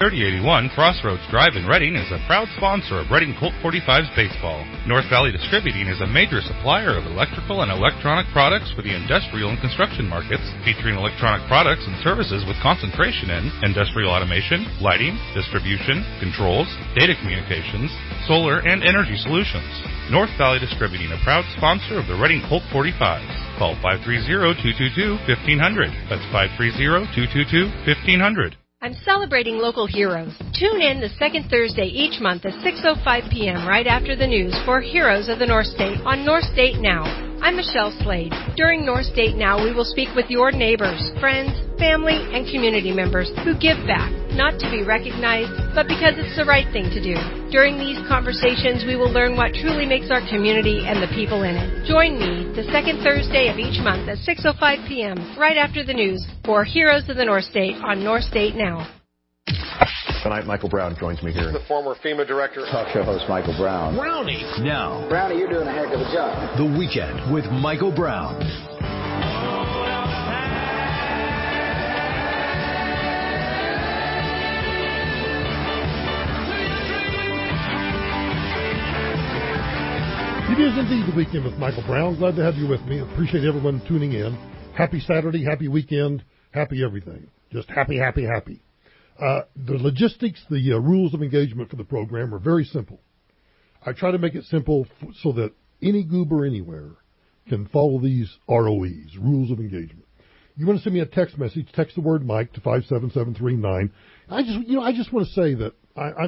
3081 Crossroads Drive in Reading is a proud sponsor of Reading Colt 45's baseball. North Valley Distributing is a major supplier of electrical and electronic products for the industrial and construction markets, featuring electronic products and services with concentration in industrial automation, lighting, distribution, controls, data communications, solar, and energy solutions. North Valley Distributing, a proud sponsor of the Reading Colt 45s. Call 530-222-1500. That's 530-222-1500. I'm celebrating local heroes. Tune in the second Thursday each month at 6:05 p.m. right after the news for Heroes of the North State on North State Now. I'm Michelle Slade. During North State Now, we will speak with your neighbors, friends, family, and community members who give back, not to be recognized, but because it's the right thing to do. During these conversations, we will learn what truly makes our community and the people in it. Join me the second Thursday of each month at 6:05 p.m. right after the news for Heroes of the North State on North State Now. Tonight, Michael Brown joins me here. The former FEMA director. Talk show host Michael Brown. Brownie. Now. Brownie, you're doing a heck of a job. The Weekend with Michael Brown. It is indeed The Weekend with Michael Brown. Glad to have you with me. Appreciate everyone tuning in. Happy Saturday, happy weekend, happy everything. Just happy, happy, happy. The logistics, the rules of engagement for the program are very simple. I try to make it simple so that any goober anywhere can follow these ROEs, rules of engagement. You want to send me a text message, text the word Mike to 57739. I just want to say that I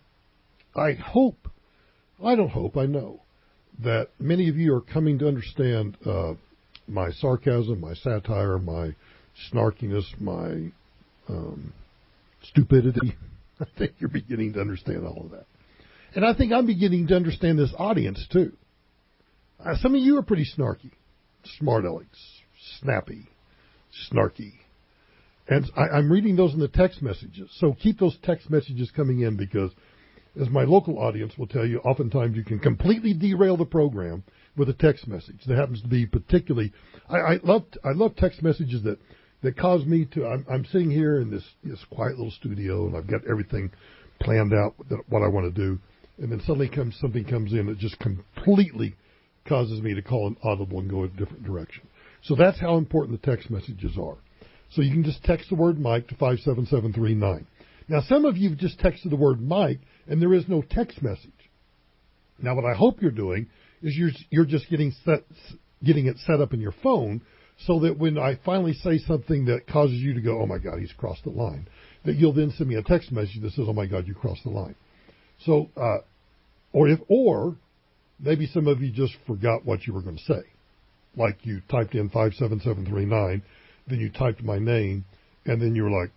know that many of you are coming to understand my sarcasm, my satire, my snarkiness, my stupidity. I think you're beginning to understand all of that. And I think I'm beginning to understand this audience, too. Some of you are pretty snarky, smart alecks, snappy, snarky. And I'm reading those in the text messages. So keep those text messages coming in because, as my local audience will tell you, oftentimes you can completely derail the program with a text message. That happens to be particularly, I love text messages that cause me to, I'm sitting here in this quiet little studio and I've got everything planned out, what I want to do, and then suddenly something comes in that just completely causes me to call an audible and go a different direction. So that's how important the text messages are. So you can just text the word Mike to 57739. Now, some of you have just texted the word Mike, and there is no text message. Now, what I hope you're doing is you're just getting it set up in your phone so that when I finally say something that causes you to go, oh, my God, he's crossed the line, that you'll then send me a text message that says, oh, my God, you crossed the line. So, or maybe some of you just forgot what you were going to say. Like you typed in 57739, then you typed my name, and then you were like,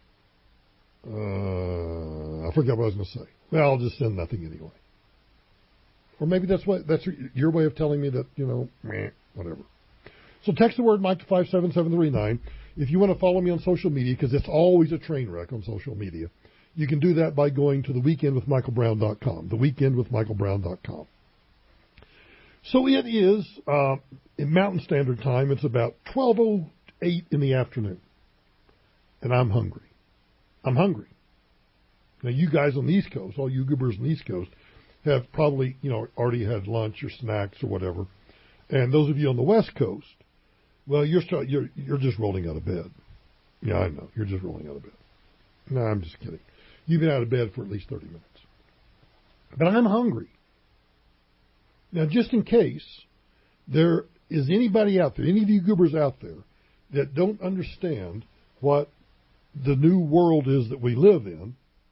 I forgot what I was going to say. Well, I'll just send nothing anyway. Or maybe that's your way of telling me that, whatever. So text the word Mike to 57739. If you want to follow me on social media, because it's always a train wreck on social media, you can do that by going to theweekendwithmichaelbrown.com, theweekendwithmichaelbrown.com. So it is, in Mountain Standard Time, it's about 12:08 in the afternoon, and I'm hungry. Now, you guys on the East Coast, all you goobers on the East Coast, have probably, already had lunch or snacks or whatever. And those of you on the West Coast, well, you're just rolling out of bed. Yeah, I know. You're just rolling out of bed. No, I'm just kidding. You've been out of bed for at least 30 minutes. But I'm hungry. Now, just in case there is anybody out there, any of you goobers out there, that don't understand what the new world is that we live in,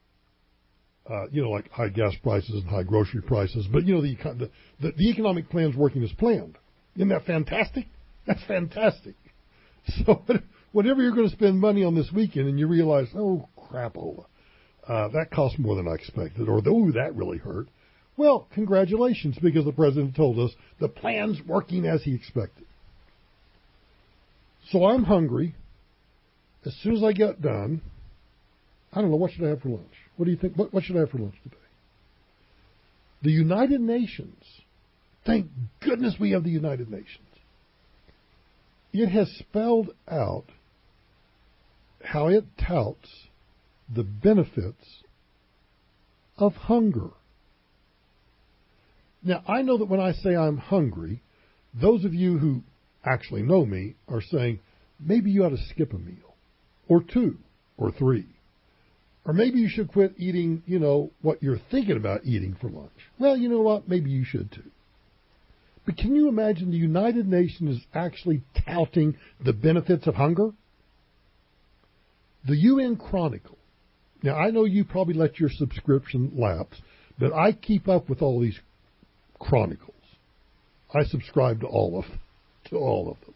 like high gas prices and high grocery prices, but, the economic plan's working as planned. Isn't that fantastic? That's fantastic. So whatever you're going to spend money on this weekend and you realize, oh, crapola, that cost more than I expected, or, oh, that really hurt. Well, congratulations, because the president told us the plan's working as he expected. So I'm hungry. As soon as I get done, I don't know, what should I have for lunch? What do you think? What should I have for lunch today? The United Nations. Thank goodness we have the United Nations. It has spelled out how it touts the benefits of hunger. Now, I know that when I say I'm hungry, those of you who actually know me are saying, maybe you ought to skip a meal, or two, or three. Or maybe you should quit eating, what you're thinking about eating for lunch. Well, you know what? Maybe you should too. But can you imagine the United Nations is actually touting the benefits of hunger? The UN Chronicle. Now, I know you probably let your subscription lapse, but I keep up with all these chronicles. I subscribe to all of them.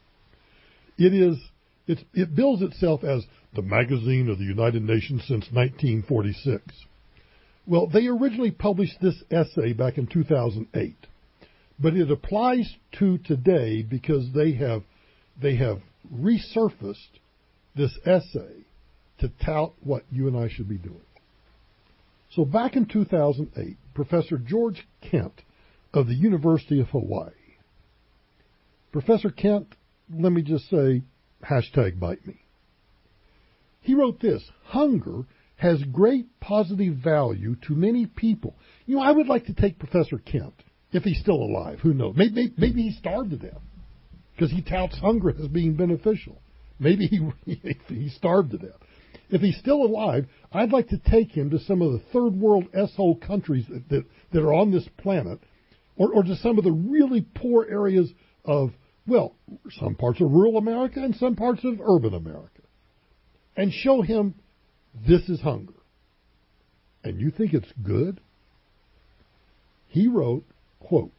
It bills itself as the magazine of the United Nations since 1946. Well, they originally published this essay back in 2008, but it applies to today because they have resurfaced this essay to tout what you and I should be doing. So back in 2008, Professor George Kent of the University of Hawaii. Professor Kent, let me just say, #bite me. He wrote this: hunger has great positive value to many people. I would like to take Professor Kent, if he's still alive, who knows? Maybe he starved to death because he touts hunger as being beneficial. Maybe he starved to death. If he's still alive, I'd like to take him to some of the third world S-hole countries that are on this planet, or to some of the really poor areas of, some parts of rural America and some parts of urban America, and show him this is hunger. And you think it's good? He wrote, quote,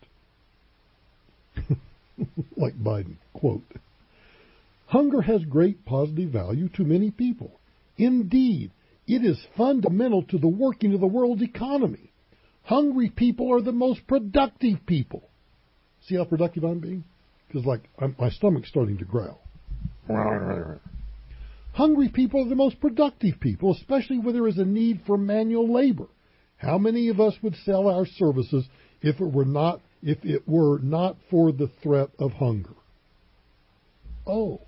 like Biden, quote, hunger has great positive value to many people. Indeed, it is fundamental to the working of the world's economy. Hungry people are the most productive people. See how productive I'm being? Because, my stomach's starting to growl. Hungry people are the most productive people, especially where there is a need for manual labor. How many of us would sell our services if it were not for the threat of hunger? Oh.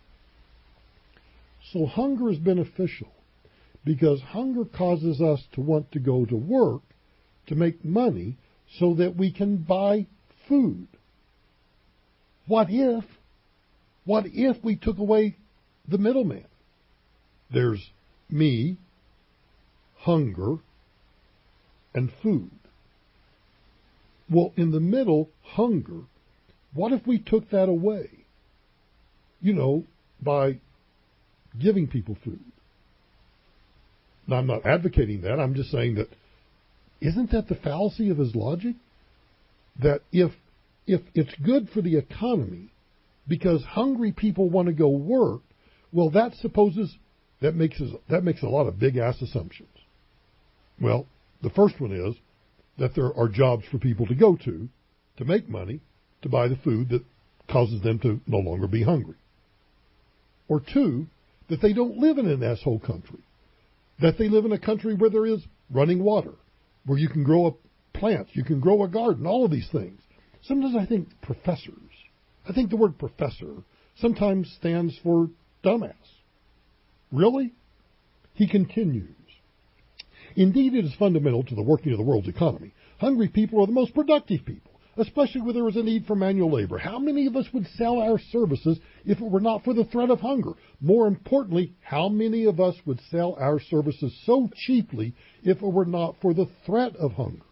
So hunger is beneficial because hunger causes us to want to go to work to make money so that we can buy food. What if we took away the middleman? There's me, hunger, and food. Well, in the middle, hunger, what if we took that away? By giving people food. Now, I'm not advocating that. I'm just saying that, isn't that the fallacy of his logic? That if it's good for the economy because hungry people want to go work, well, that makes a lot of big-ass assumptions. Well, the first one is that there are jobs for people to go to make money, to buy the food that causes them to no longer be hungry. Or two, that they don't live in an asshole country, that they live in a country where there is running water, where you can grow plants, you can grow a garden, all of these things. Sometimes I think the word professor sometimes stands for dumbass. Really? He continues. Indeed, it is fundamental to the working of the world's economy. Hungry people are the most productive people, especially where there is a need for manual labor. How many of us would sell our services if it were not for the threat of hunger? More importantly, how many of us would sell our services so cheaply if it were not for the threat of hunger?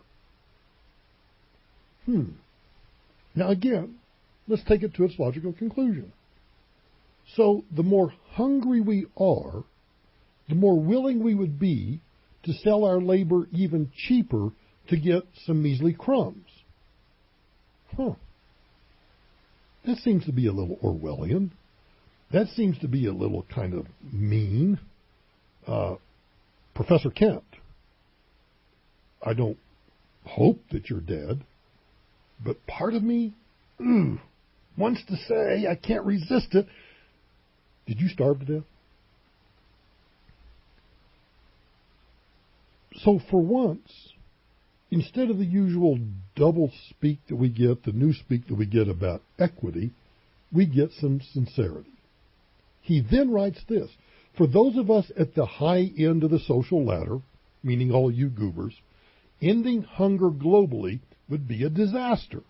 Now again, let's take it to its logical conclusion. So the more hungry we are, the more willing we would be to sell our labor even cheaper to get some measly crumbs. That seems to be a little Orwellian. That seems to be a little kind of mean. Professor Kent, I don't hope that you're dead, but part of me wants to say, I can't resist it, did you starve to death? So for once, instead of the usual double speak that we get, the new speak that we get about equity, we get some sincerity. He then writes this: for those of us at the high end of the social ladder, meaning all you goobers, ending hunger globally would be a disaster.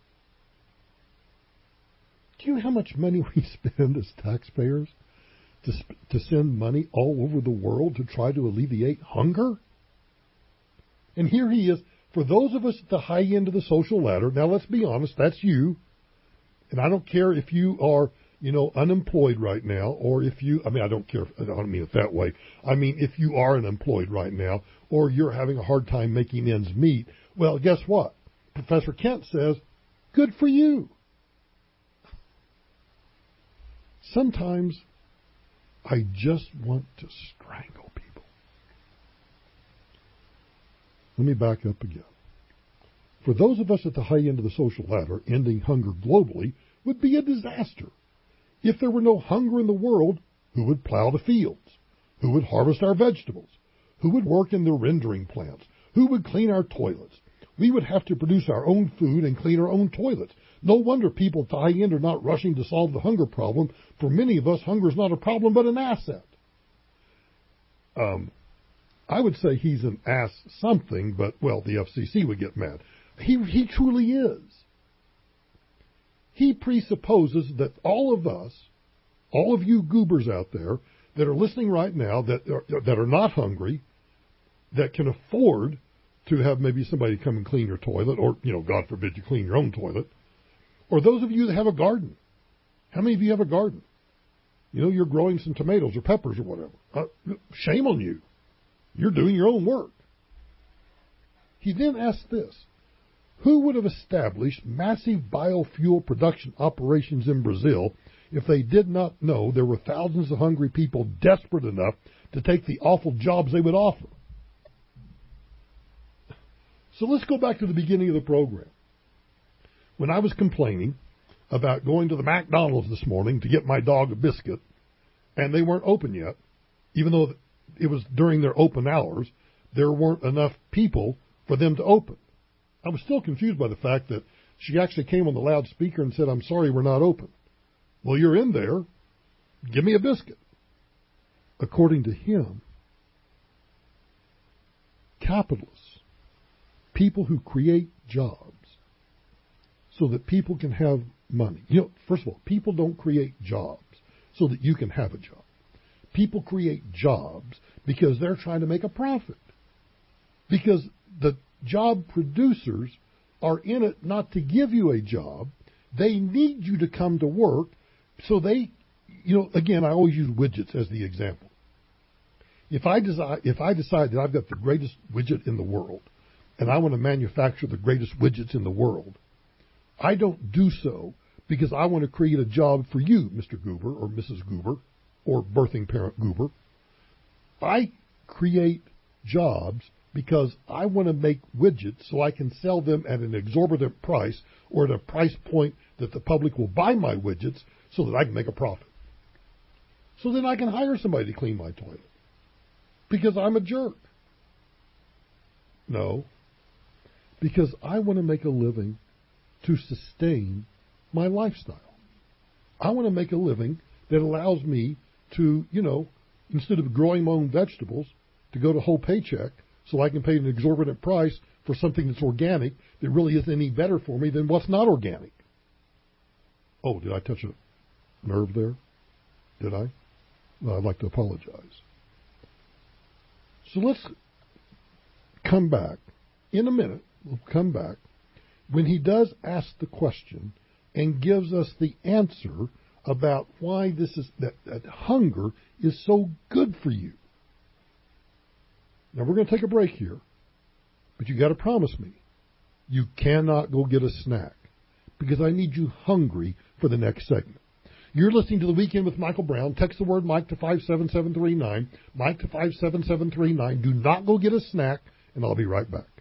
Do you know how much money we spend as taxpayers to send money all over the world to try to alleviate hunger? And here he is. For those of us at the high end of the social ladder, now let's be honest, that's you. And I don't care if you are, unemployed right now, or if you, I don't care, I don't mean it that way. I mean, if you are unemployed right now, or you're having a hard time making ends meet, well, guess what? Professor Kent says, good for you. Sometimes I just want to strangle people. Let me back up again. For those of us at the high end of the social ladder, ending hunger globally would be a disaster. If there were no hunger in the world, who would plow the fields? Who would harvest our vegetables? Who would work in the rendering plants? Who would clean our toilets? We would have to produce our own food and clean our own toilets. No wonder people at the high end are not rushing to solve the hunger problem. For many of us, hunger is not a problem but an asset. I would say he's an ass something, but, well, the FCC would get mad. He truly is. He presupposes that all of us, all of you goobers out there that are listening right now that are not hungry, that can afford to have maybe somebody come and clean your toilet, or, God forbid you clean your own toilet, or those of you that have a garden. How many of you have a garden? You're growing some tomatoes or peppers or whatever. Shame on you. You're doing your own work. He then asks this: who would have established massive biofuel production operations in Brazil if they did not know there were thousands of hungry people desperate enough to take the awful jobs they would offer? So let's go back to the beginning of the program. When I was complaining about going to the McDonald's this morning to get my dog a biscuit, and they weren't open yet, even though it was during their open hours, there weren't enough people for them to open. I was still confused by the fact that she actually came on the loudspeaker and said, "I'm sorry, we're not open." Well, you're in there. Give me a biscuit. According to him, capitalists, people who create jobs so that people can have money. First of all, people don't create jobs so that you can have a job. People create jobs because they're trying to make a profit. Because the job producers are in it not to give you a job. They need you to come to work. So they, again, I always use widgets as the example. If I decide that I've got the greatest widget in the world and I want to manufacture the greatest widgets in the world, I don't do so because I want to create a job for you, Mr. Goober or Mrs. Goober or birthing parent Goober. I create jobs because I want to make widgets so I can sell them at an exorbitant price or at a price point that the public will buy my widgets so that I can make a profit. So then I can hire somebody to clean my toilet because I'm a jerk. No, because I want to make a living to sustain my lifestyle. I want to make a living that allows me to, instead of growing my own vegetables, to go to Whole Paycheck so I can pay an exorbitant price for something that's organic that really isn't any better for me than what's not organic. Oh, did I touch a nerve there? Did I? Well, I'd like to apologize. So let's come back. In a minute, we'll come back when he does ask the question and gives us the answer about why that hunger is so good for you. Now, we're going to take a break here, but you got to promise me you cannot go get a snack because I need you hungry for the next segment. You're listening to The Weekend with Michael Brown. Text the word Mike to 57739. Mike to 57739. Do not go get a snack, and I'll be right back.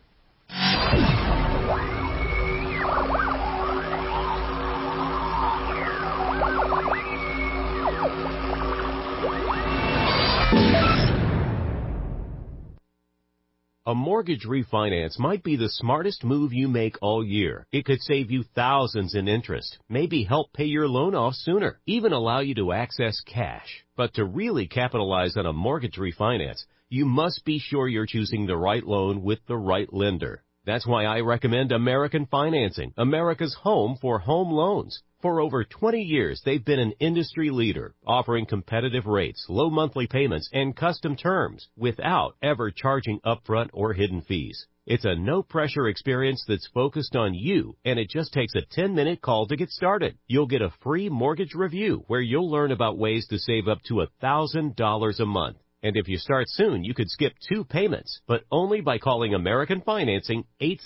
A mortgage refinance might be the smartest move you make all year. It could save you thousands in interest, maybe help pay your loan off sooner, even allow you to access cash. But to really capitalize on a mortgage refinance, You must be sure you're choosing the right loan with the right lender. That's why I recommend American Financing, America's home for home loans. For over 20 years, they've been an industry leader, offering competitive rates, low monthly payments, and custom terms without ever charging upfront or hidden fees. It's a no-pressure experience that's focused on you, and it just takes a 10-minute call to get started. You'll get a free mortgage review where you'll learn about ways to save up to $1,000 a month. And if you start soon, you could skip 2 payments, but only by calling American Financing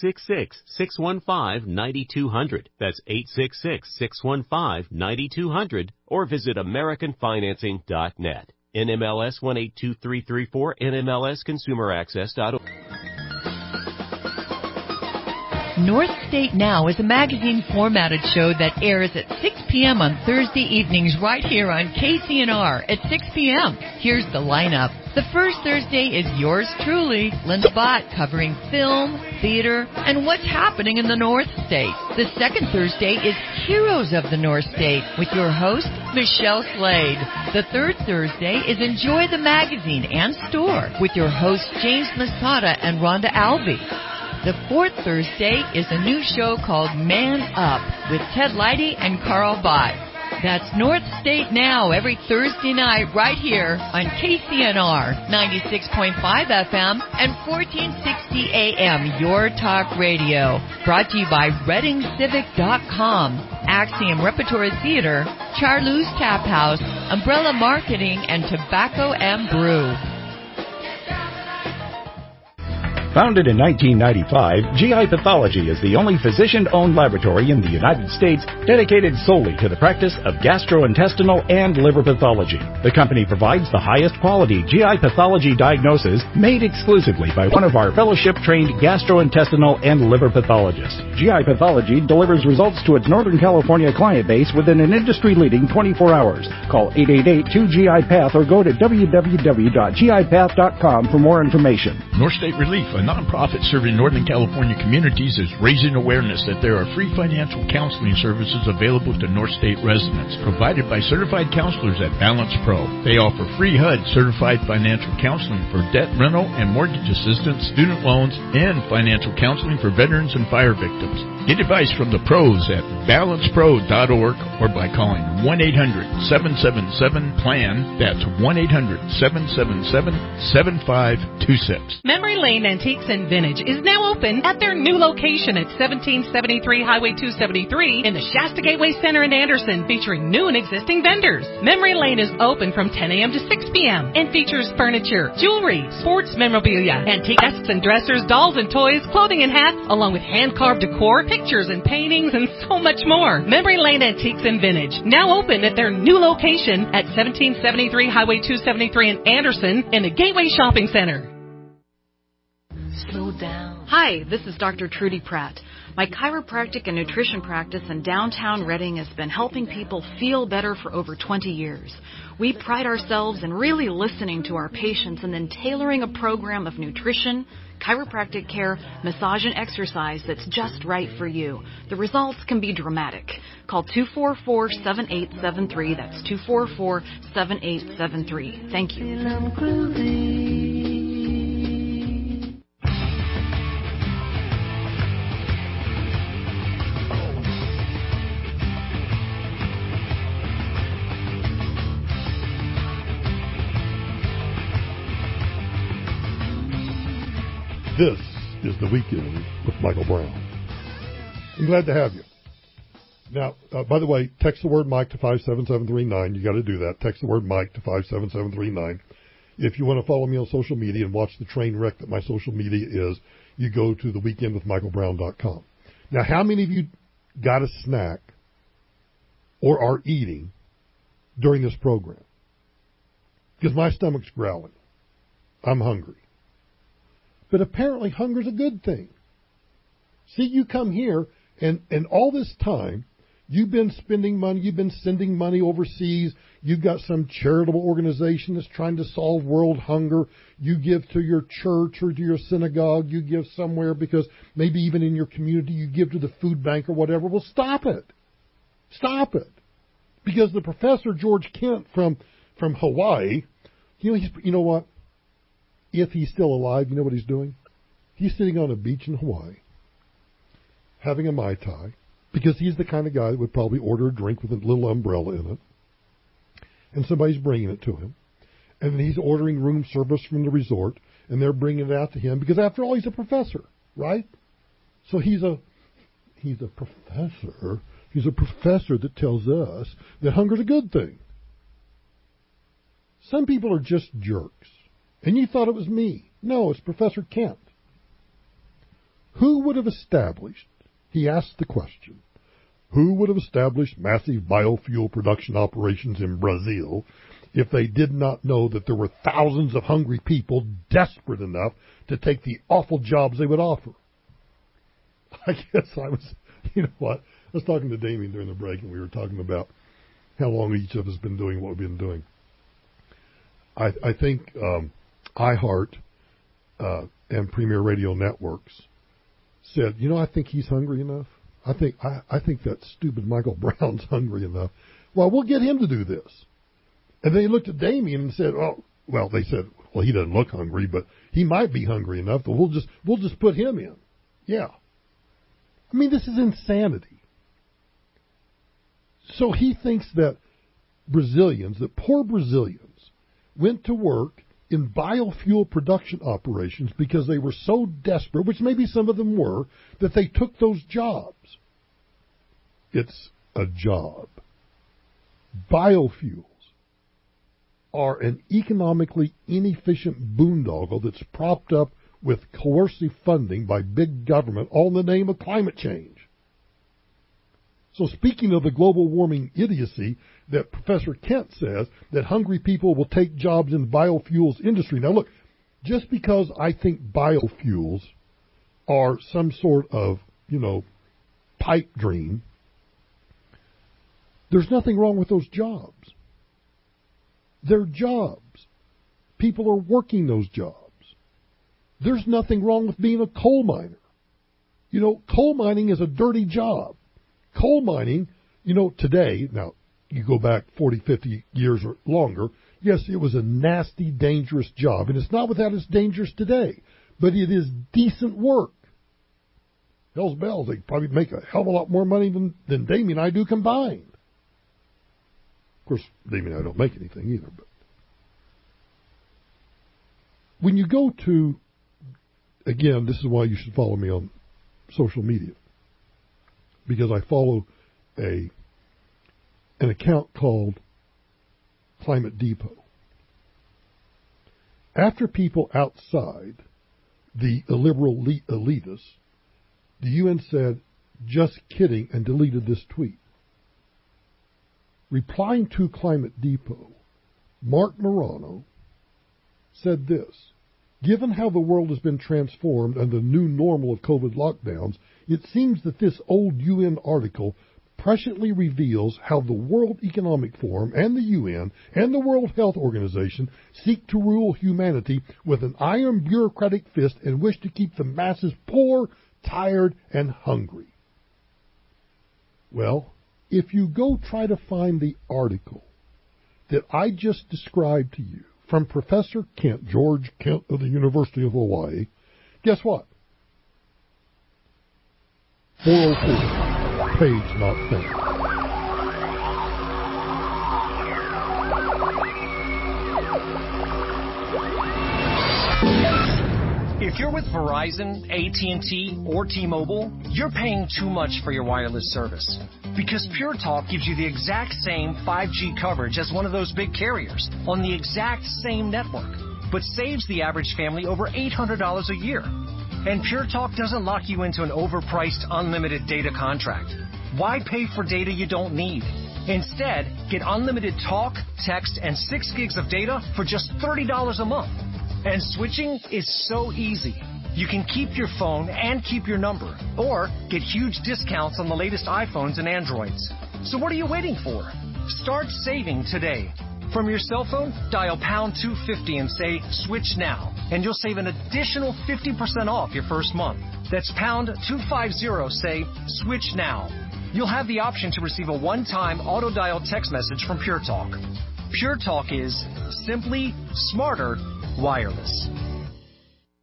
866-615-9200. That's 866-615-9200, or visit AmericanFinancing.net. NMLS 182334, NMLSConsumerAccess.org. North State Now is a magazine formatted show that airs at 6 p.m. on Thursday evenings right here on KCNR at 6 p.m. Here's the lineup. The first Thursday is yours truly, Linda Bott, covering film, theater, and what's happening in the North State. The second Thursday is Heroes of the North State with your host, Michelle Slade. The third Thursday is Enjoy the Magazine and Store with your hosts, James Masada and Rhonda Albee. The fourth Thursday is a new show called Man Up with Ted Leidy and Carl Bott. That's North State Now every Thursday night right here on KCNR 96.5 FM and 1460 AM, Your Talk Radio. Brought to you by ReadingCivic.com, Axiom Repertory Theater, Charlou's Tap House, Umbrella Marketing, and Tobacco and Brew. Founded in 1995, GI Pathology is the only physician-owned laboratory in the United States dedicated solely to the practice of gastrointestinal and liver pathology. The company provides the highest quality GI pathology diagnosis made exclusively by one of our fellowship-trained gastrointestinal and liver pathologists. GI Pathology delivers results to its Northern California client base within an industry-leading 24 hours. Call 888-2GI-PATH or go to www.gipath.com for more information. North State Relief, a nonprofit serving Northern California communities, is raising awareness that there are free financial counseling services available to North State residents, provided by certified counselors at Balance Pro. They offer free HUD certified financial counseling for debt rental and mortgage assistance, student loans, and financial counseling for veterans and fire victims. Get advice from the pros at balancepro.org or by calling 1-800-777-PLAN. That's 1-800-777-7526. Memory Lane Antiques and Vintage is now open at their new location at 1773 Highway 273 in the Shasta Gateway Center in Anderson, featuring new and existing vendors. Memory Lane is open from 10 a.m. to 6 p.m. and features furniture, jewelry, sports memorabilia, antique desks and dressers, dolls and toys, clothing and hats, along with hand-carved decor, pictures and paintings, and so much more. Memory Lane Antiques and Vintage, now open at their new location at 1773 Highway 273 in Anderson in the Gateway Shopping Center. Slow down. Hi, this is Dr. Trudy Pratt. My chiropractic and nutrition practice in downtown Reading has been helping people feel better for over 20 years. We pride ourselves in really listening to our patients and then tailoring a program of nutrition, chiropractic care, massage, and exercise that's just right for you. The results can be dramatic. Call 244-7873. That's 244-7873. Thank you. This is The Weekend with Michael Brown. I'm glad to have you. Now, by the way, text the word Mike to 57739. You got to do that. Text the word Mike to 57739. If you want to follow me on social media and watch the train wreck that my social media is, you go to theweekendwithmichaelbrown.com. Now, how many of you got a snack or are eating during this program? Because my stomach's growling. I'm hungry. But apparently hunger's a good thing. See, you come here, and all this time, you've been spending money, you've been sending money overseas, you've got some charitable organization that's trying to solve world hunger, you give to your church or to your synagogue, you give somewhere because maybe even in your community you give to the food bank or whatever. Well, stop it. Stop it. Because the professor, George Kent from Hawaii, you know what? if he's still alive, you know what he's doing? He's sitting on a beach in Hawaii, having a Mai Tai, because he's the kind of guy that would probably order a drink with a little umbrella in it, and somebody's bringing it to him. And then he's ordering room service from the resort, and they're bringing it out to him, because after all, he's a professor, right? So he's a professor. He's a professor that tells us that hunger's a good thing. Some people are just jerks. And you thought it was me. No, it's Professor Kent. Who would have established, he asked the question, who would have established massive biofuel production operations in Brazil if they did not know that there were thousands of hungry people desperate enough to take the awful jobs they would offer? I guess I was, you know what, I was talking to Damien during the break, and we were talking about how long each of us has been doing what we've been doing. I think iHeart and Premier Radio Networks said, you know, I think he's hungry enough. I think that stupid Michael Brown's hungry enough. Well, we'll get him to do this. And they looked at Damien and said, well, they said, well, he doesn't look hungry, but he might be hungry enough, but we'll just put him in. Yeah. I mean, this is insanity. So he thinks that poor Brazilians, went to work in biofuel production operations because they were so desperate, which maybe some of them were, that they took those jobs. It's a job. Biofuels are an economically inefficient boondoggle that's propped up with coercive funding by big government, all in the name of climate change. So speaking of the global warming idiocy that Professor Kent says that hungry people will take jobs in the biofuels industry. Now look, just because I think biofuels are some sort of, pipe dream, there's nothing wrong with those jobs. They're jobs. People are working those jobs. There's nothing wrong with being a coal miner. Coal mining is a dirty job. Coal mining, today, now you go back 40, 50 years or longer, yes, it was a nasty, dangerous job. And it's not without its dangers today, but it is decent work. Hell's bells, they probably make a hell of a lot more money than Damien and I do combined. Of course, Damien and I don't make anything either. But when you go to, again, this is why you should follow me on social media, because I follow an account called Climate Depot. After people outside the illiberal elitists, the UN said, just kidding, and deleted this tweet. Replying to Climate Depot, Mark Morano said this: given how the world has been transformed under the new normal of COVID lockdowns, it seems that this old UN article presciently reveals how the World Economic Forum and the UN and the World Health Organization seek to rule humanity with an iron bureaucratic fist and wish to keep the masses poor, tired, and hungry. Well, if you go try to find the article that I just described to you from Professor Kent, George Kent of the University of Hawaii, guess what? 404, page not found. If you're with Verizon, AT&T, or T-Mobile, you're paying too much for your wireless service. Because Pure Talk gives you the exact same 5G coverage as one of those big carriers on the exact same network, but saves the average family over $800 a year. And Pure Talk doesn't lock you into an overpriced unlimited data contract. Why pay for data you don't need? Instead, get unlimited talk, text, and 6 gigs of data for just $30 a month. And switching is so easy. You can keep your phone and keep your number, or get huge discounts on the latest iPhones and Androids. So what are you waiting for? Start saving today. From your cell phone, dial pound 250 and say, switch now, and you'll save an additional 50% off your first month. That's pound 250, say, switch now. You'll have the option to receive a one-time auto-dial text message from Pure Talk. Pure Talk is simply smarter wireless.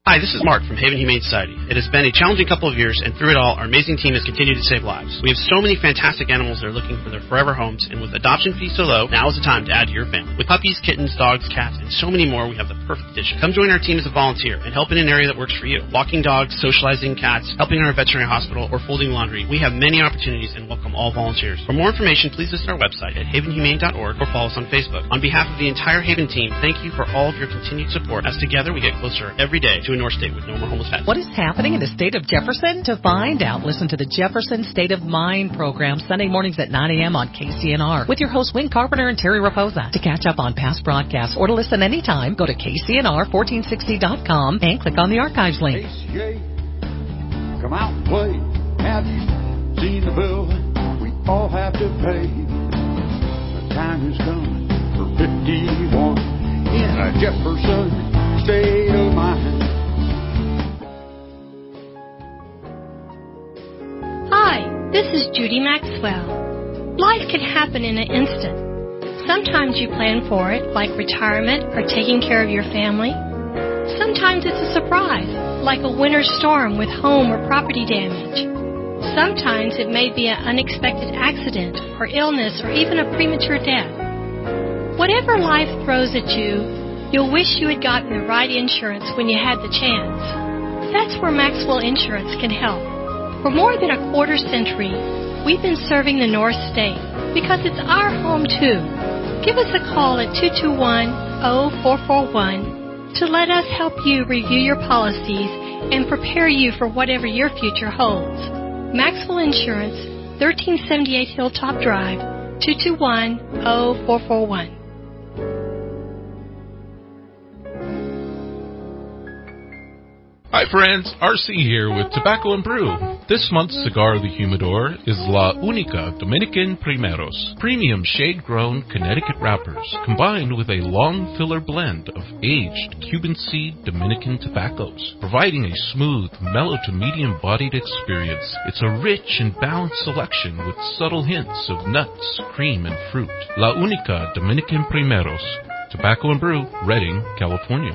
Hi, this is Mark from Haven Humane Society. It has been a challenging couple of years, and through it all, our amazing team has continued to save lives. We have so many fantastic animals that are looking for their forever homes, and with adoption fees so low, now is the time to add to your family. With puppies, kittens, dogs, cats, and so many more, we have the perfect addition. Come join our team as a volunteer and help in an area that works for you. Walking dogs, socializing cats, helping in our veterinary hospital, or folding laundry. We have many opportunities and welcome all volunteers. For more information, please visit our website at havenhumane.org or follow us on Facebook. On behalf of the entire Haven team, thank you for all of your continued support, as together we get closer every day to a North State with no more homeless pets. What is happening in the state of Jefferson? To find out, listen to the Jefferson State of Mind program Sunday mornings at 9 a.m. on KCNR with your hosts Wayne Carpenter and Terry Raposa. To catch up on past broadcasts or to listen anytime, go to KCNR1460.com and click on the archives link. ACA, come out and play. Have you seen the bill we all have to pay? The time has come for 51 in a Jefferson State of Mind. Hi, this is Judy Maxwell. Life can happen in an instant. Sometimes you plan for it, like retirement or taking care of your family. Sometimes it's a surprise, like a winter storm with home or property damage. Sometimes it may be an unexpected accident or illness or even a premature death. Whatever life throws at you, you'll wish you had gotten the right insurance when you had the chance. That's where Maxwell Insurance can help. For more than a quarter century, we've been serving the North State because it's our home too. Give us a call at 221-0441 to let us help you review your policies and prepare you for whatever your future holds. Maxwell Insurance, 1378 Hilltop Drive, 221-0441. Hi friends, RC here with Tobacco and Brew. This month's cigar of the humidor is La Única Dominican Primeros, premium shade-grown Connecticut wrappers, combined with a long filler blend of aged Cuban seed Dominican tobaccos, providing a smooth, mellow to medium-bodied experience. It's a rich and balanced selection with subtle hints of nuts, cream, and fruit. La Única Dominican Primeros, Tobacco and Brew, Redding, California.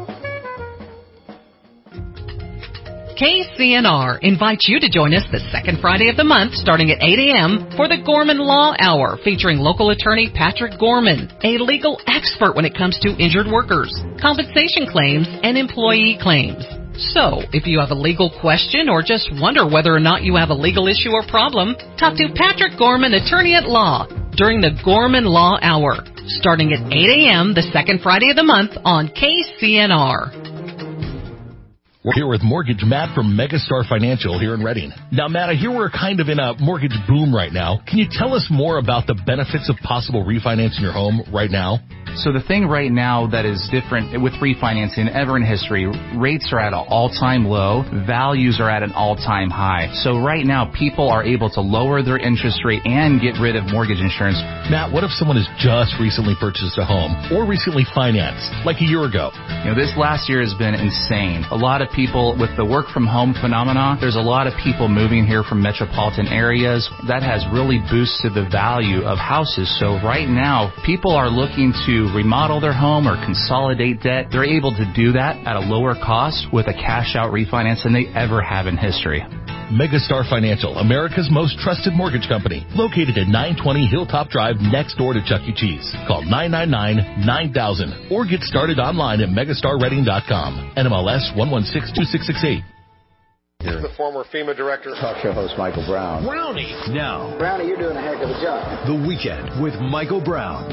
KCNR invites you to join us the second Friday of the month starting at 8 a.m. for the Gorman Law Hour featuring local attorney Patrick Gorman, a legal expert when it comes to injured workers, compensation claims, and employee claims. So, if you have a legal question or just wonder whether or not you have a legal issue or problem, talk to Patrick Gorman, attorney at law, during the Gorman Law Hour starting at 8 a.m. the second Friday of the month on KCNR. We're here with Mortgage Matt from Megastar Financial here in Redding. Now, Matt, I hear we're kind of in a mortgage boom right now. Can you tell us more about the benefits of possible refinancing your home right now? So the thing right now that is different with refinancing ever in history, rates are at an all-time low, values are at an all-time high. So right now, people are able to lower their interest rate and get rid of mortgage insurance. Matt, what if someone has just recently purchased a home or recently financed, like a year ago? You know, this last year has been insane. A lot of people, with the work-from-home phenomena, there's a lot of people moving here from metropolitan areas. That has really boosted the value of houses. So right now, people are looking to remodel their home or consolidate debt. They're able to do that at a lower cost with a cash-out refinance than they ever have in history. Megastar Financial, America's most trusted mortgage company, located at 920 Hilltop Drive next door to Chuck E. Cheese. Call 999-9000 or get started online at megastarredding.com. NMLS 1162668. The former FEMA director. Talk show host Michael Brown. Brownie. Now. Brownie, you're doing a heck of a job. The Weekend with Michael Brown.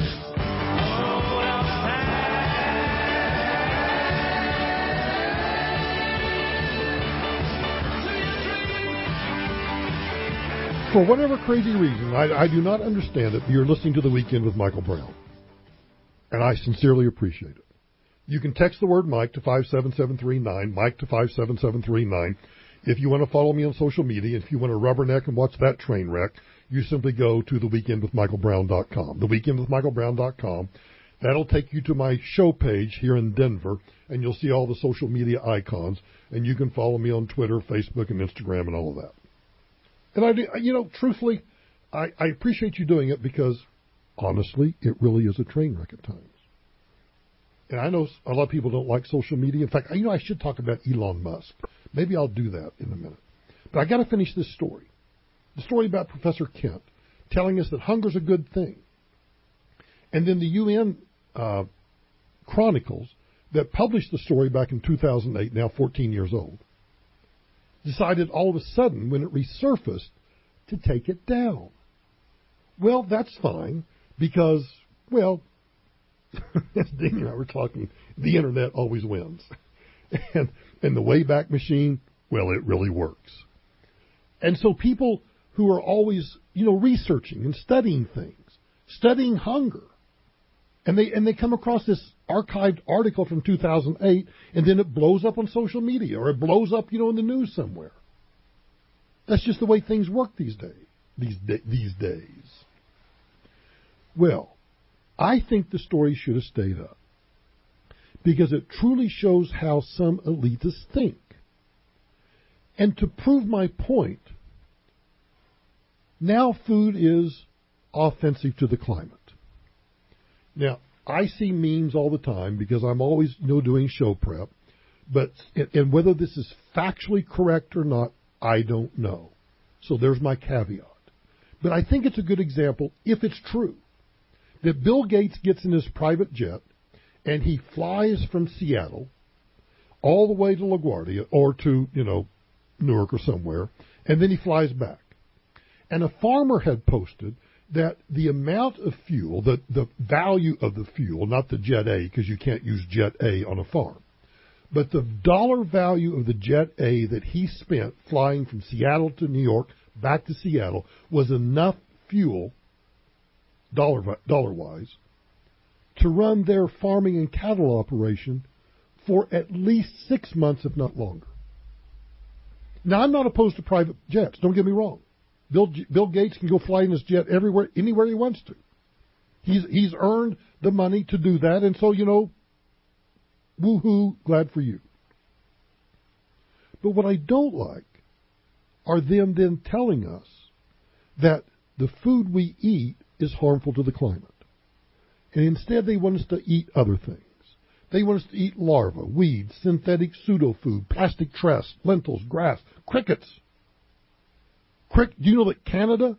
For whatever crazy reason, I do not understand it, you're listening to The Weekend with Michael Brown. And I sincerely appreciate it. You can text the word Mike to 57739, Mike to 57739. If you want to follow me on social media, if you want to rubberneck and watch that train wreck, you simply go to theweekendwithmichaelbrown.com. Theweekendwithmichaelbrown.com. That'll take you to my show page here in Denver, and you'll see all the social media icons, and you can follow me on Twitter, Facebook, and Instagram, and all of that. And I do, truthfully, I appreciate you doing it because, honestly, it really is a train wreck at times. and I know a lot of people don't like social media. In fact, I should talk about Elon Musk. Maybe I'll do that in a minute. But I got to finish this story. The story about Professor Kent telling us that hunger's a good thing. And then the UN Chronicles that published the story back in 2008, now 14 years old, decided all of a sudden, when it resurfaced, to take it down. Well, that's fine, because, well, as Dean and I were talking, the Internet always wins. And the Wayback Machine, well, it really works. And so people who are always, researching and studying things, studying hunger, and they come across this archived article from 2008, and then it blows up on social media, or it blows up, in the news somewhere. That's just the way things work these days. Well, I think the story should have stayed up, because it truly shows how some elitists think. And to prove my point, now food is offensive to the climate. Now, I see memes all the time because I'm always, doing show prep. And whether this is factually correct or not, I don't know. So there's my caveat. But I think it's a good example, if it's true, that Bill Gates gets in his private jet and he flies from Seattle all the way to LaGuardia or to, Newark or somewhere, and then he flies back. And a farmer had posted that the amount of fuel, the value of the fuel, not the Jet A, because you can't use Jet A on a farm, but the dollar value of the Jet A that he spent flying from Seattle to New York, back to Seattle, was enough fuel, dollar-wise, to run their farming and cattle operation for at least 6 months, if not longer. Now, I'm not opposed to private jets, don't get me wrong. Bill Gates can go fly in his jet everywhere, anywhere he wants to. He's earned the money to do that, and so, woohoo, glad for you. But what I don't like are them then telling us that the food we eat is harmful to the climate. And instead they want us to eat other things. They want us to eat larvae, weeds, synthetic pseudo-food, plastic trash, lentils, grass, crickets. Do you know that Canada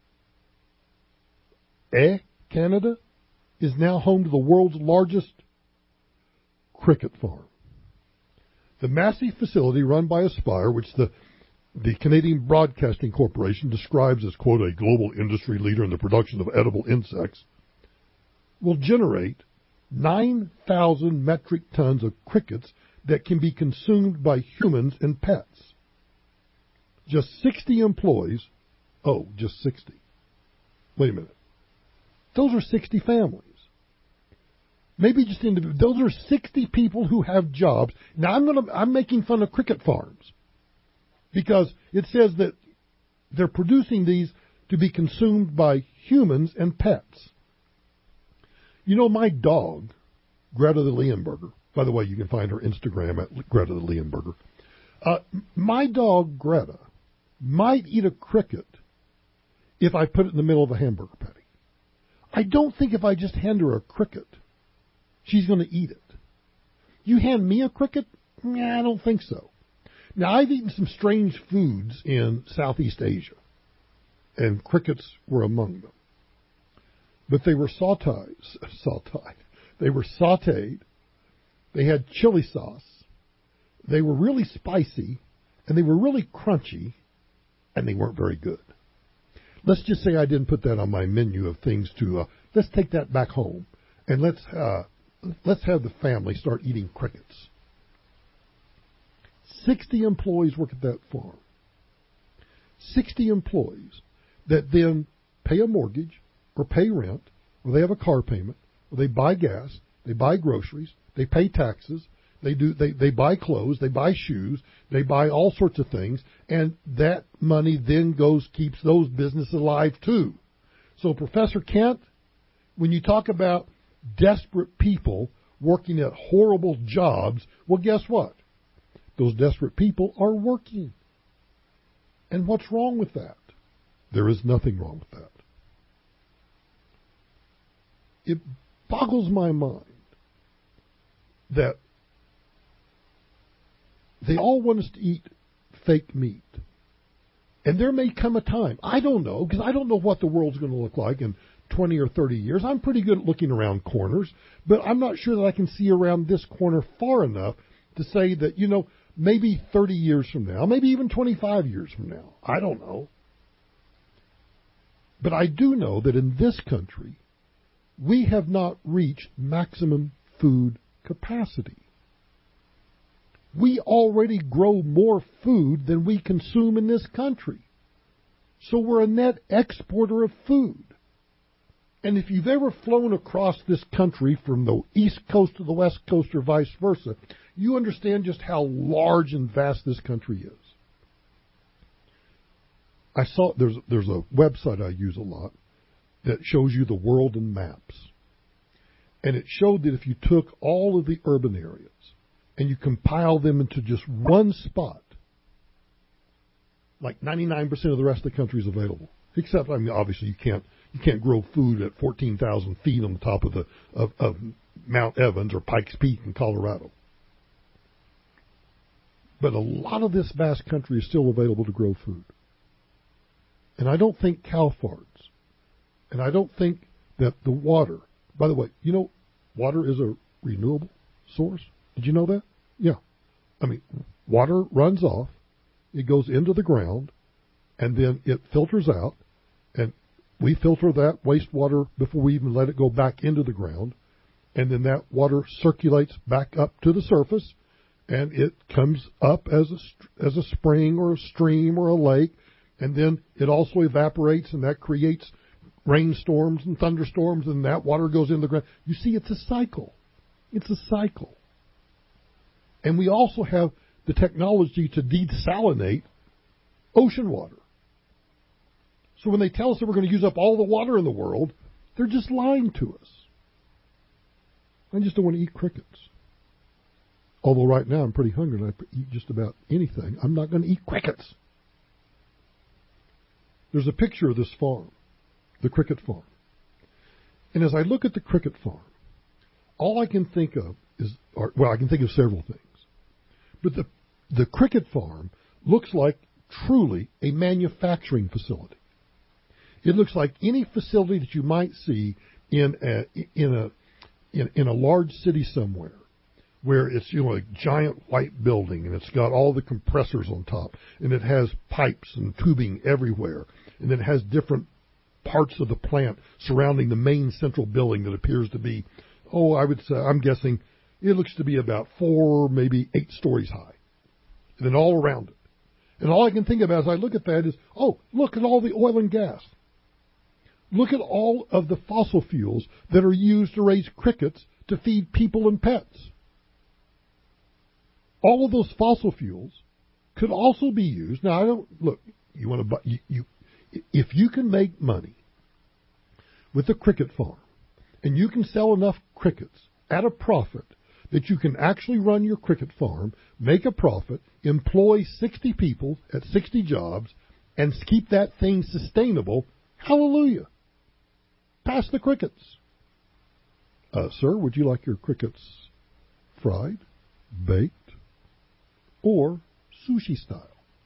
is now home to the world's largest cricket farm? The massive facility run by Aspire, which the Canadian Broadcasting Corporation describes as, quote, a global industry leader in the production of edible insects, will generate 9,000 metric tons of crickets that can be consumed by humans and pets. Just 60 employees. Oh, just 60. Wait a minute. Those are 60 families. Maybe just individuals. Those are 60 people who have jobs. Now I'm making fun of cricket farms because it says that they're producing these to be consumed by humans and pets. My dog, Greta the Leonberger. By the way, you can find her Instagram at Greta the Leonberger. My dog Greta might eat a cricket if I put it in the middle of a hamburger patty. I don't think if I just hand her a cricket, she's going to eat it. You hand me a cricket? I don't think so. Now, I've eaten some strange foods in Southeast Asia, and crickets were among them. But they were sautéed. They were sautéed. They had chili sauce. They were really spicy, and they were really crunchy, and they weren't very good. Let's just say I didn't put that on my menu of things to, let's take that back home, and let's have the family start eating crickets. 60 employees work at that farm. 60 employees that then pay a mortgage, or pay rent, or they have a car payment, or they buy gas, they buy groceries, they pay taxes, they buy clothes, they buy shoes, they buy all sorts of things, and that money then keeps those businesses alive too. So Professor Kent, when you talk about desperate people working at horrible jobs, well, guess what? Those desperate people are working. And what's wrong with that? There is nothing wrong with that. It boggles my mind that they all want us to eat fake meat. And there may come a time, I don't know, because I don't know what the world's going to look like in 20 or 30 years. I'm pretty good at looking around corners, but I'm not sure that I can see around this corner far enough to say that, maybe 30 years from now, maybe even 25 years from now. I don't know. But I do know that in this country, we have not reached maximum food capacity. We already grow more food than we consume in this country. So we're a net exporter of food. And if you've ever flown across this country from the East Coast to the West Coast or vice versa, you understand just how large and vast this country is. I saw there's a website I use a lot that shows you the world in maps. And it showed that if you took all of the urban areas and you compile them into just one spot, like 99% of the rest of the country is available. Except, obviously you can't grow food at 14,000 feet on the top of Mount Evans or Pikes Peak in Colorado. But a lot of this vast country is still available to grow food. And I don't think cow farts. And I don't think that the water, by the way, water is a renewable source. Did you know that? Yeah. Water runs off, it goes into the ground, and then it filters out, and we filter that wastewater before we even let it go back into the ground, and then that water circulates back up to the surface, and it comes up as a spring or a stream or a lake, and then it also evaporates, and that creates rainstorms and thunderstorms, and that water goes in the ground. You see, it's a cycle. It's a cycle. And we also have the technology to desalinate ocean water. So when they tell us that we're going to use up all the water in the world, they're just lying to us. I just don't want to eat crickets. Although right now I'm pretty hungry and I eat just about anything. I'm not going to eat crickets. There's a picture of this farm, the cricket farm. And as I look at the cricket farm, all I can think of I can think of several things. But the cricket farm looks like truly a manufacturing facility. It looks like any facility that you might see in a large city somewhere, where it's a giant white building and it's got all the compressors on top and it has pipes and tubing everywhere, and it has different parts of the plant surrounding the main central building that appears to be, I'm guessing it looks to be about 4, maybe 8 stories high, and then all around it. And all I can think about as I look at that is, look at all the oil and gas. Look at all of the fossil fuels that are used to raise crickets to feed people and pets. All of those fossil fuels could also be used. Now, you want to buy, if you can make money with a cricket farm and you can sell enough crickets at a profit that you can actually run your cricket farm, make a profit, employ 60 people at 60 jobs, and keep that thing sustainable, hallelujah. Pass the crickets. Sir, would you like your crickets fried, baked, or sushi style?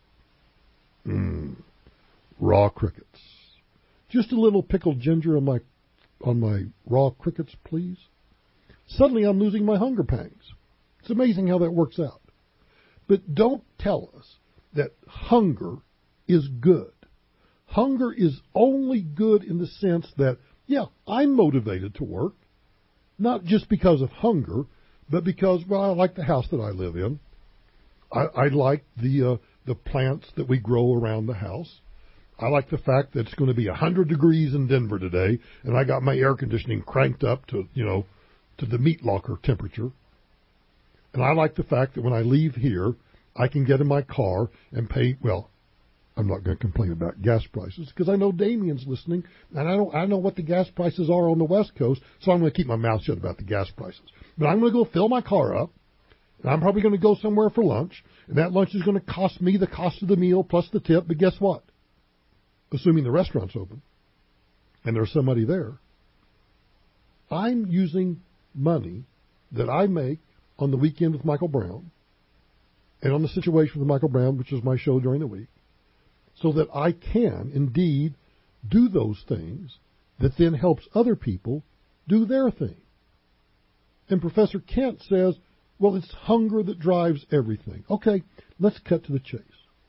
Raw crickets. Just a little pickled ginger on my raw crickets, please. Suddenly I'm losing my hunger pangs. It's amazing how that works out. But don't tell us that hunger is good. Hunger is only good in the sense that, I'm motivated to work, not just because of hunger, but because, I like the house that I live in. I like the plants that we grow around the house. I like the fact that it's going to be 100 degrees in Denver today, and I got my air conditioning cranked up to the meat locker temperature. And I like the fact that when I leave here, I can get in my car and pay, I'm not going to complain about gas prices because I know Damien's listening, and I know what the gas prices are on the West Coast, so I'm going to keep my mouth shut about the gas prices. But I'm going to go fill my car up, and I'm probably going to go somewhere for lunch, and that lunch is going to cost me the cost of the meal plus the tip, but guess what? Assuming the restaurant's open, and there's somebody there, I'm using money that I make on the Weekend with Michael Brown and on The Situation with Michael Brown, which is my show during the week, so that I can indeed do those things that then helps other people do their thing. And Professor Kent says, well, it's hunger that drives everything. Okay, let's cut to the chase.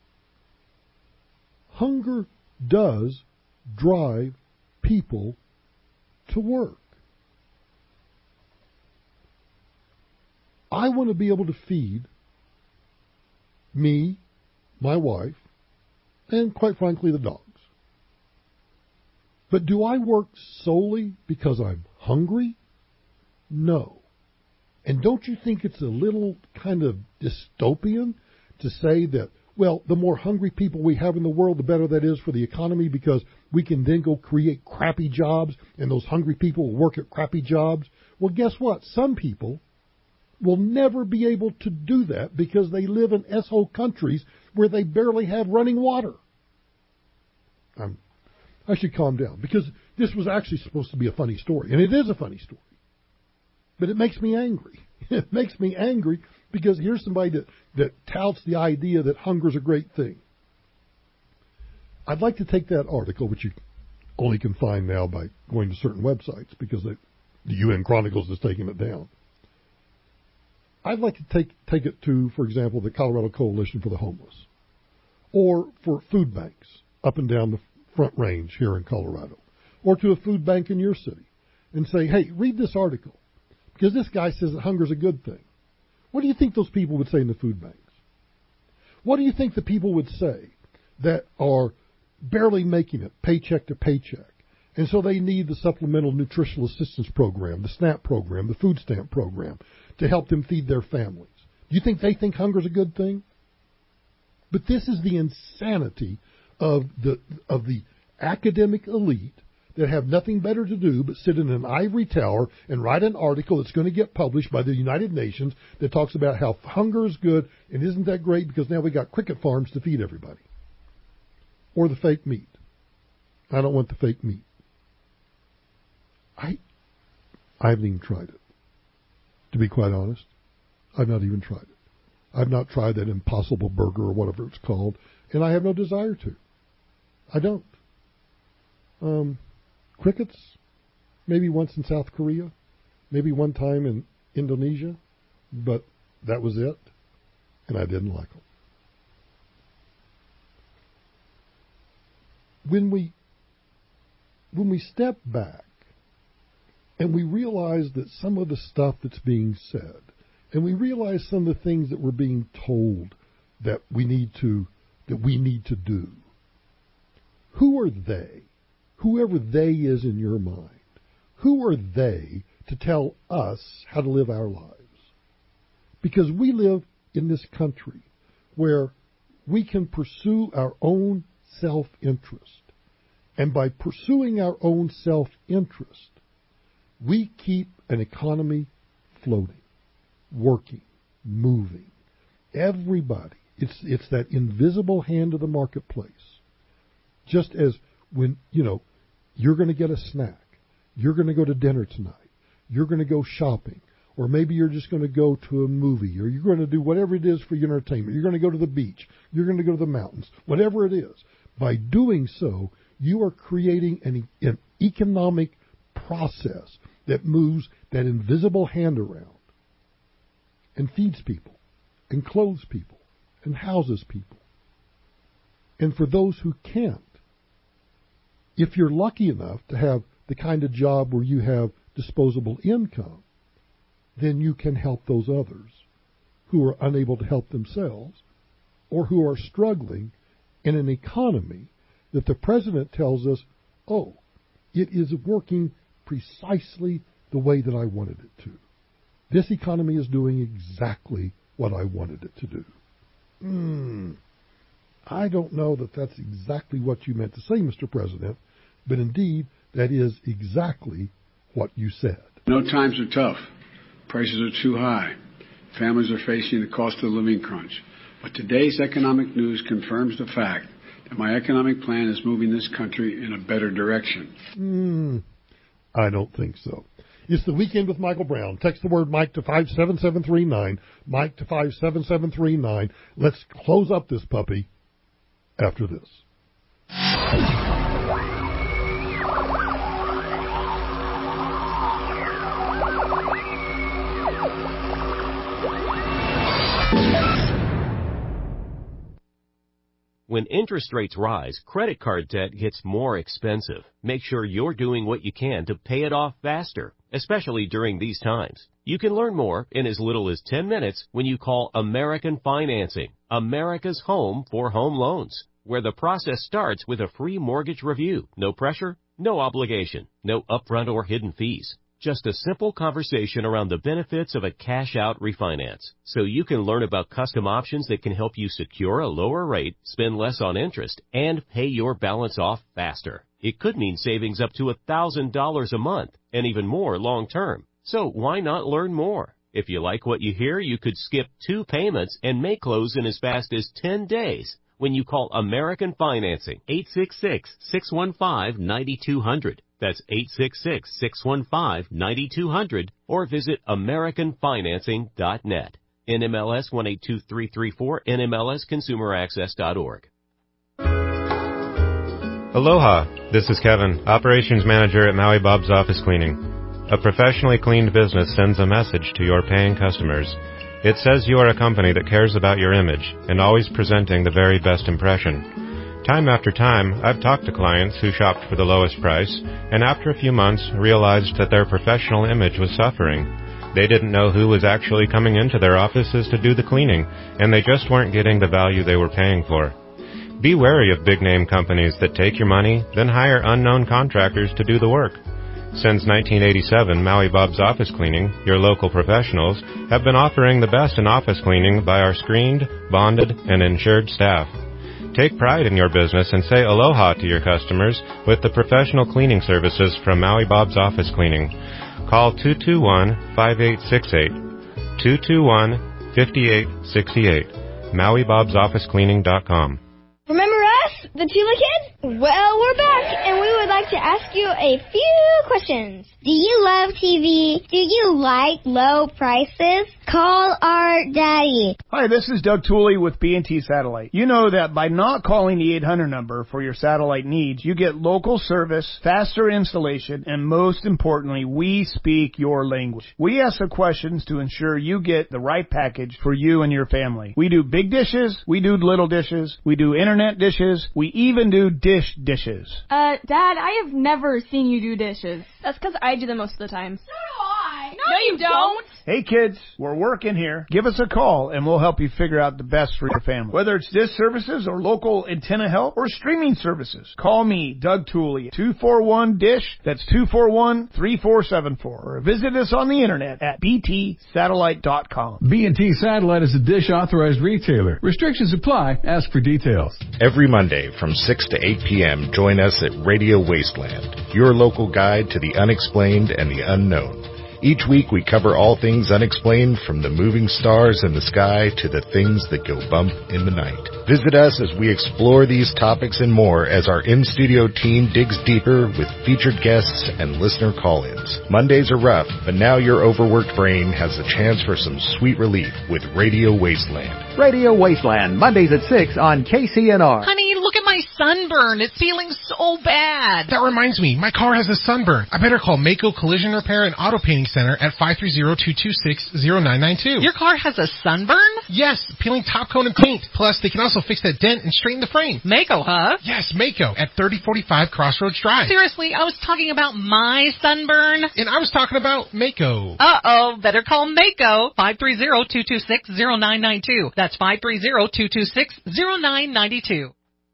Hunger does drive people to work. I want to be able to feed me, my wife, and quite frankly, the dogs. But do I work solely because I'm hungry? No. And don't you think it's a little kind of dystopian to say that, well, the more hungry people we have in the world, the better that is for the economy because we can then go create crappy jobs and those hungry people will work at crappy jobs? Well, guess what? Some people will never be able to do that because they live in S-hole countries where they barely have running water. I should calm down because this was actually supposed to be a funny story, and it is a funny story. But it makes me angry. It makes me angry because here's somebody that touts the idea that hunger is a great thing. I'd like to take that article, which you only can find now by going to certain websites because the UN Chronicles is taking it down. I'd like to take it to, for example, the Colorado Coalition for the Homeless or for food banks up and down the Front Range here in Colorado or to a food bank in your city and say, hey, read this article. Because this guy says that hunger is a good thing. What do you think those people would say in the food banks? What do you think the people would say that are barely making it paycheck to paycheck? And so they need the Supplemental Nutritional Assistance Program, the SNAP program, the food stamp program to help them feed their families. Do you think they think hunger is a good thing? But this is the insanity of the academic elite that have nothing better to do but sit in an ivory tower and write an article that's going to get published by the United Nations that talks about how hunger is good and isn't that great because now we got cricket farms to feed everybody. Or the fake meat. I don't want the fake meat. I haven't even tried it. To be quite honest, I've not even tried it. I've not tried that Impossible Burger or whatever it's called, and I have no desire to. I don't. Crickets, maybe once in South Korea, maybe one time in Indonesia, but that was it, and I didn't like them. When we step back and we realize that some of the stuff that's being said, and we realize some of the things that we're being told that we need to do, who are they? Whoever they is in your mind, who are they to tell us how to live our lives? Because we live in this country where we can pursue our own self-interest. And by pursuing our own self-interest, we keep an economy floating, working, moving. Everybody. It's that invisible hand of the marketplace. Just as when, you're going to get a snack, you're going to go to dinner tonight, you're going to go shopping, or maybe you're just going to go to a movie, or you're going to do whatever it is for your entertainment. You're going to go to the beach, you're going to go to the mountains, whatever it is. By doing so, you are creating an economic process that moves that invisible hand around and feeds people and clothes people and houses people. And for those who can't, if you're lucky enough to have the kind of job where you have disposable income, then you can help those others who are unable to help themselves or who are struggling in an economy that the president tells us, oh, it is working precisely the way that I wanted it to. This economy is doing exactly what I wanted it to do. I don't know that that's exactly what you meant to say, Mr. President, but indeed, that is exactly what you said. No, times are tough. Prices are too high. Families are facing the cost of the living crunch. But today's economic news confirms the fact that my economic plan is moving this country in a better direction. I don't think so. It's the Weekend with Michael Brown. Text the word Mike to 57739. Mike to 57739. Let's close up this puppy after this. When interest rates rise, credit card debt gets more expensive. Make sure you're doing what you can to pay it off faster, especially during these times. You can learn more in as little as 10 minutes when you call American Financing, America's home for home loans, where the process starts with a free mortgage review. No pressure, no obligation, no upfront or hidden fees. Just a simple conversation around the benefits of a cash-out refinance, so you can learn about custom options that can help you secure a lower rate, spend less on interest, and pay your balance off faster. It could mean savings up to $1,000 a month, and even more long-term. So why not learn more? If you like what you hear, you could skip 2 payments and may close in as fast as 10 days when you call American Financing, 866-615-9200. That's 866-615-9200, or visit AmericanFinancing.net. NMLS 182334, NMLSConsumerAccess.org. Aloha, this is Kevin, Operations Manager at Maui Bob's Office Cleaning. A professionally cleaned business sends a message to your paying customers. It says you are a company that cares about your image and always presenting the very best impression. Time after time, I've talked to clients who shopped for the lowest price and after a few months realized that their professional image was suffering. They didn't know who was actually coming into their offices to do the cleaning, and they just weren't getting the value they were paying for. Be wary of big-name companies that take your money, then hire unknown contractors to do the work. Since 1987, Maui Bob's Office Cleaning, your local professionals, have been offering the best in office cleaning by our screened, bonded, and insured staff. Take pride in your business and say aloha to your customers with the professional cleaning services from Maui Bob's Office Cleaning. Call 221-5868, 221-5868, MauiBob'sOfficeCleaning.com. Remember us, the Tula Kids? Well, we're back, and we would like to ask you a few questions. Do you love TV? Do you like low prices? Call our daddy. Hi, this is Doug Tooley with B&T Satellite. You know that by not calling the 800 number for your satellite needs, you get local service, faster installation, and most importantly, we speak your language. We ask the questions to ensure you get the right package for you and your family. We do big dishes, we do little dishes, we do internet dishes, we even do dishes. Dad, I have never seen you do dishes. That's because I do them most of the time. So do I. No, you don't. Hey kids, we're working here. Give us a call and we'll help you figure out the best for your family. Whether it's dish services or local antenna help or streaming services, call me, Doug Tooley, 241-DISH. That's 241-3474. Or visit us on the internet at btsatellite.com. B&T Satellite is a Dish authorized retailer. Restrictions apply. Ask for details. Every Monday from 6 to 8 p.m., join us at Radio Wasteland, your local guide to the unexplained and the unknown. Each week we cover all things unexplained, from the moving stars in the sky to the things that go bump in the night. Visit us as we explore these topics and more as our in-studio team digs deeper with featured guests and listener call-ins. Mondays are rough, but now your overworked brain has the chance for some sweet relief with Radio Wasteland. Radio Wasteland, Mondays at 6 on KCNR. Honey, look at my sunburn. It's feeling so bad. That reminds me, my car has a sunburn. I better call Mako Collision Repair and Auto Painting Center at 530-226-0992. Your car has a sunburn? Yes, peeling top coat and paint. Plus, they can also fix that dent and straighten the frame. Mako, huh? Yes, Mako at 3045 Crossroads Drive. Seriously, I was talking about my sunburn. And I was talking about Mako. Uh-oh, better call Mako. 530-226-0992. That's 530-226-0992.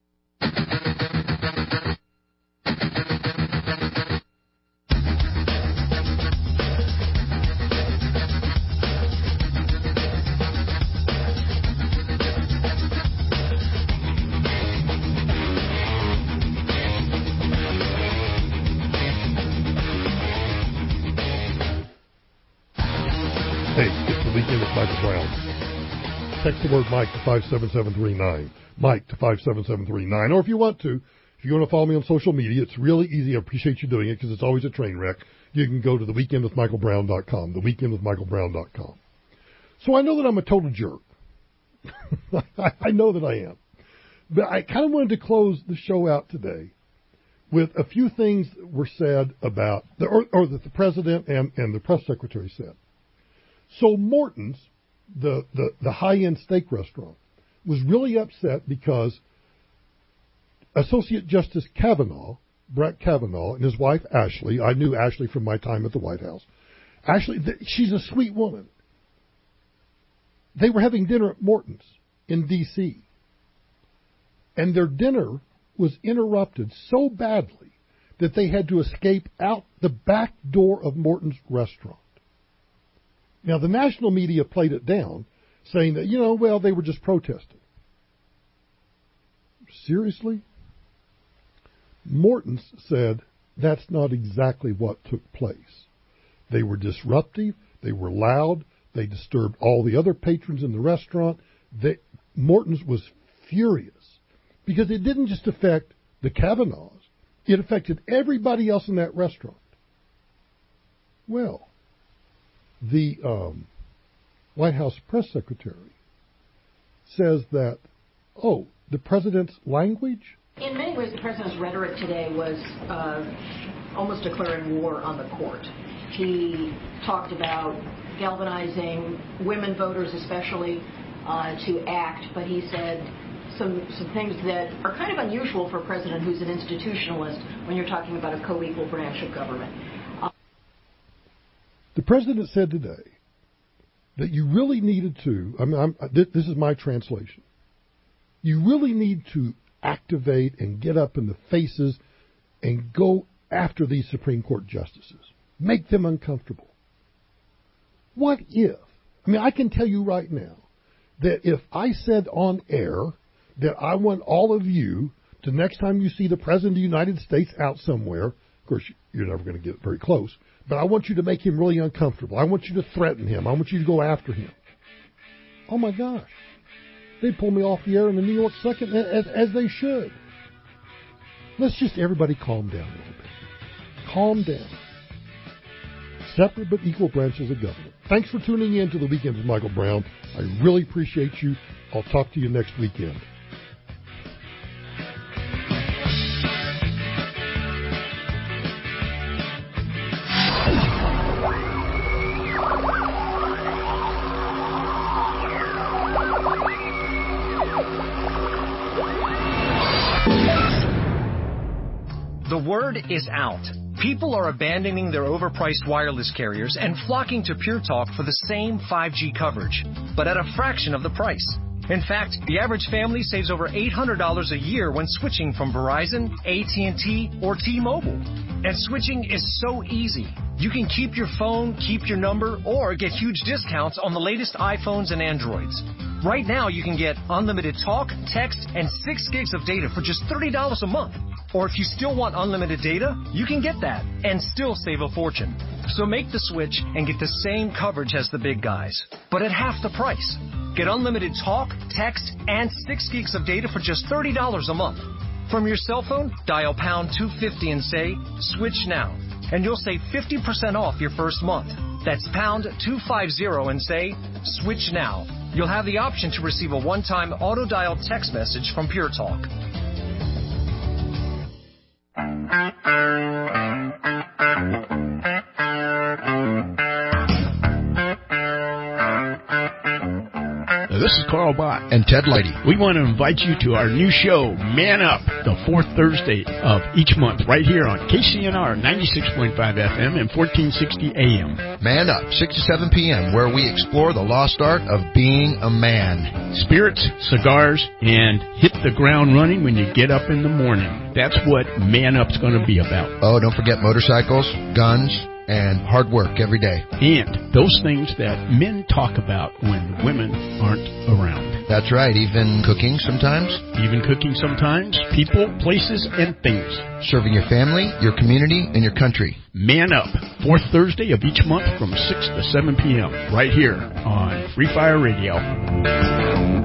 Hey, it's the Weekend with Michael Brown. Text the word Mike to 57739. Mike to 57739. Or if you want to follow me on social media, it's really easy. I appreciate you doing it because it's always a train wreck. you can go to theweekendwithmichaelbrown.com, theweekendwithmichaelbrown.com. So I know that I'm a total jerk. I know that I am. But I kind of wanted to close the show out today with a few things that were said about, or that the president and the press secretary said. So Morton's, the high-end steak restaurant, was really upset because Associate Justice Kavanaugh, Brett Kavanaugh, and his wife Ashley, I knew Ashley from my time at the White House. Ashley, she's a sweet woman. They were having dinner at Morton's in D.C., and their dinner was interrupted so badly that they had to escape out the back door of Morton's restaurant. Now, the national media played it down, saying that, they were just protesting. Seriously? Morton's said that's not exactly what took place. They were disruptive, they were loud, they disturbed all the other patrons in the restaurant. Morton's was furious because it didn't just affect the Kavanaughs, it affected everybody else in that restaurant. Well, the White House press secretary says that, the president's language? In many ways, the president's rhetoric today was almost declaring war on the court. He talked about galvanizing women voters especially to act, but he said some things that are kind of unusual for a president who's an institutionalist when you're talking about a co-equal branch of government. The president said today that you really needed to, this is my translation, you really need to activate and get up in the faces and go after these Supreme Court justices. Make them uncomfortable. What if? I can tell you right now that if I said on air that I want all of you to, next time you see the President of the United States out somewhere, of course, you're never going to get very close, but I want you to make him really uncomfortable. I want you to threaten him. I want you to go after him. Oh, my gosh. They'd pull me off the air in the New York Second, as they should. Let's just everybody calm down a little bit. Calm down. Separate but equal branches of government. Thanks for tuning in to The Weekend with Michael Brown. I really appreciate you. I'll talk to you next weekend. The word is out. People are abandoning their overpriced wireless carriers and flocking to Pure Talk for the same 5G coverage, but at a fraction of the price. In fact, the average family saves over $800 a year when switching from Verizon, AT&T, or T-Mobile. And switching is so easy. You can keep your phone, keep your number, or get huge discounts on the latest iPhones and Androids. Right now, you can get unlimited talk, text, and 6 gigs of data for just $30 a month. Or if you still want unlimited data, you can get that and still save a fortune. So make the switch and get the same coverage as the big guys, but at half the price. Get unlimited talk, text, and 6 gigs of data for just $30 a month. From your cell phone, dial pound 250 and say, switch now. And you'll save 50% off your first month. That's pound 250 and say, switch now. You'll have the option to receive a one-time auto-dial text message from Pure Talk. This is Carl Bott and Ted Leidy. We want to invite you to our new show, Man Up, the fourth Thursday of each month, right here on KCNR 96.5 FM and 1460 AM. Man Up, 6 to 7 p.m., where we explore the lost art of being a man. Spirits, cigars, and hit the ground running when you get up in the morning. That's what Man Up's going to be about. Oh, don't forget motorcycles, guns, and hard work every day. And those things that men talk about when women aren't around. That's right, even cooking sometimes. People, places, and things. Serving your family, your community, and your country. Man Up, fourth Thursday of each month from 6 to 7 p.m. right here on Free Fire Radio.